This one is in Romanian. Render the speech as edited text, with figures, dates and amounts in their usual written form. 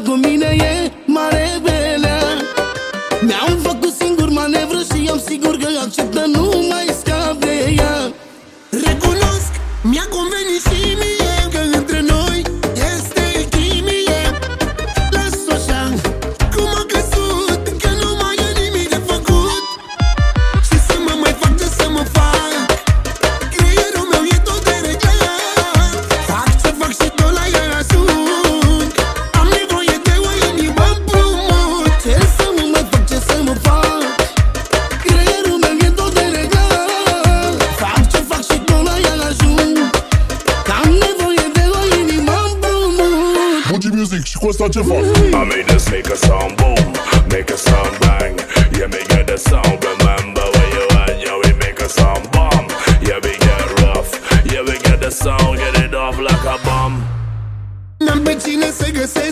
cu mine e mare belea. Mi-am făcut singur manevră și am sigur că acceptă, nu mai scap de ea. Recunosc, mi-a convenit și mie că între noi este chimie. Las-o așa, cum a căzut, că nu mai e nimic de făcut. Și să mă mai fac ce să mă fac, creierul meu e tot de reglat. Fac ce fac și tot la ea ajung. Am nevoie de o inimă împrumut. Ce să mă mai fac, ce să mă fac, creierul meu e tot de reglat. Fac ce fac și tot la ea ajung. Am nevoie de o inimă împrumut. Bugi Music și cu ăsta ce fac? I made this make a sound boom, make a sound bang. Yeah, me get the sound, remember where you at. Yeah, we make a sound bomb. Yeah, we get rough. Yeah, we get the sound, get it off like a bomb. N-am pe cine să găsesc